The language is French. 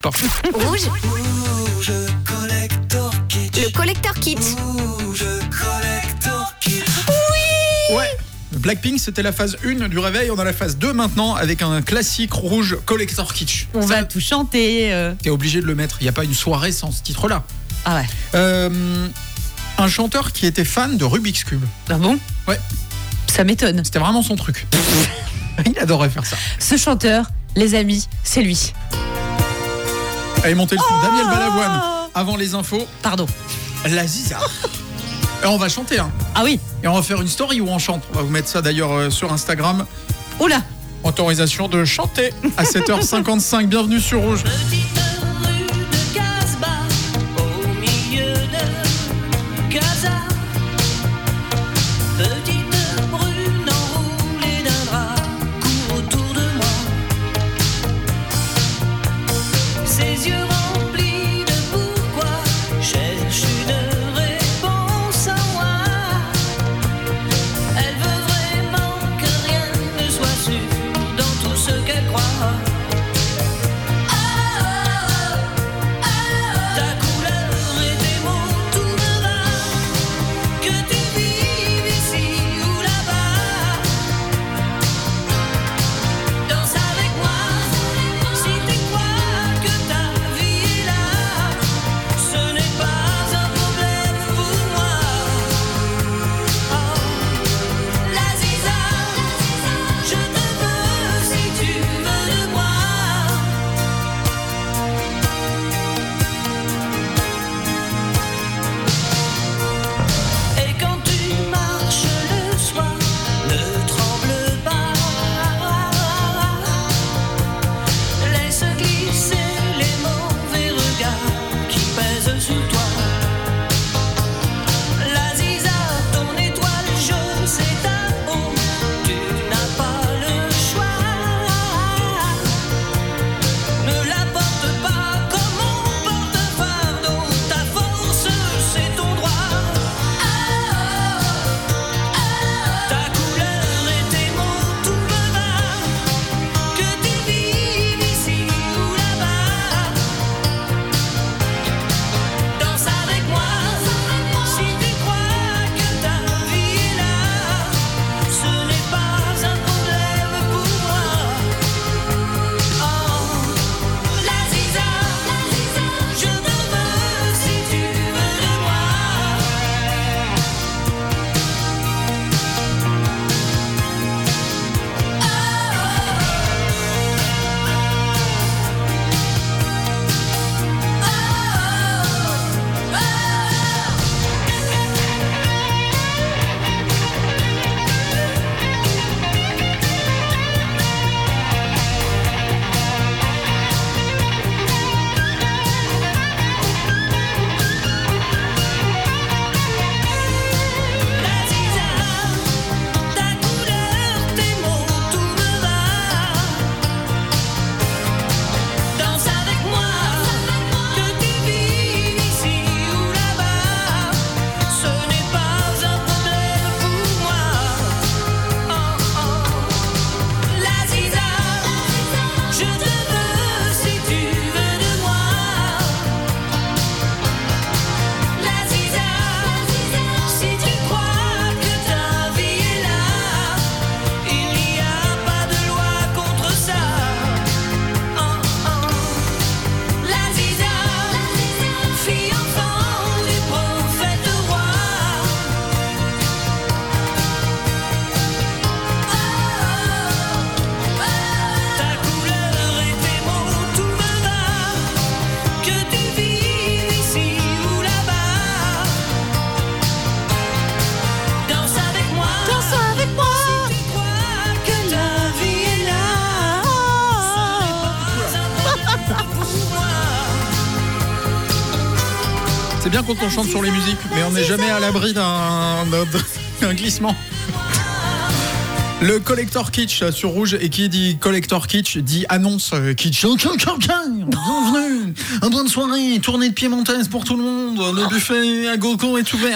d'accord. Rouge, Rouge Collector Kitsch. le collector kitsch. Rouge Collector Kitsch. Ouais. Blackpink, c'était la phase 1 du réveil. On a la phase 2 maintenant avec un classique rouge collector kitsch. On va tout chanter. T'es obligé de le mettre. Il n'y a pas une soirée sans ce titre-là. Ah ouais. Un chanteur qui était fan de Rubik's Cube. Ah bon? Ouais. Ça m'étonne. C'était vraiment son truc. Il adorait faire ça. Ce chanteur, les amis, c'est lui. Allez, montez le son. Daniel Balavoine. Avant les infos, Pardon. la Ziza. Et on va chanter, hein. Ah oui. Et on va faire une story où on chante. On va vous mettre ça d'ailleurs sur Instagram. Oula. Autorisation de chanter à 7h55. Bienvenue sur Rouge. Petite rue de Casbah, au milieu de Casa. Petite brune enroulée d'un drap court autour de moi. Ses yeux remplis de pourquoi cherche une réponse en moi. Elle veut vraiment que rien ne soit sûr dans tout ce qu'elle croit. Ta couleur et tes mots, tout me va. Que tu vives ici ou là-bas. Danse avec moi. Si tu crois que ta vie est là, ce n'est pas un problème pour moi. Oh, la Ziza, je te veux si tu veux de moi. Et quand tu marches le soir, ne tremble pas. Laisse glisser les mauvais regards qui pèsent sur toi. La Ziza, ton étoile jaune, c'est ta peau. Tu n'as pas le choix. Ne la porte pas comme on porte un fardeau. Ta force, c'est ton droit. Ta couleur et tes mots, tout me va. Que tu vives ici ou là-bas. Danse avec moi. Si tu crois que ta vie est là, ce n'est pas un problème pour moi. Oh, la Ziza, je te veux si tu veux de moi. La Ziza, ta couleur, tes mots, tout me va. Danse avec moi, que tu vives ici ou là-bas. Ce n'est pas un problème pour moi. Oh oh, la Ziza, je te veux si tu veux de moi. La Ziza, si tu crois que ta vie est là, il n'y a pas de loi contre ça. Oh oh, la Ziza, fille enfant du prophète roi. Ta couleur et tes mots, tout me va. Que tu vives ici ou là-bas. Danse avec moi. Danse avec moi. Si tu crois que ta vie est là, ce n'est pas un problème pour moi. C'est bien quand on chante sur les musiques, mais on n'est jamais à l'abri d'un glissement. Le collector kitsch sur Rouge, et qui dit collector kitsch dit annonce kitsch. Bienvenue, un bonne soirée, tournée de piémontaise pour tout le monde, le buffet à gogo est ouvert.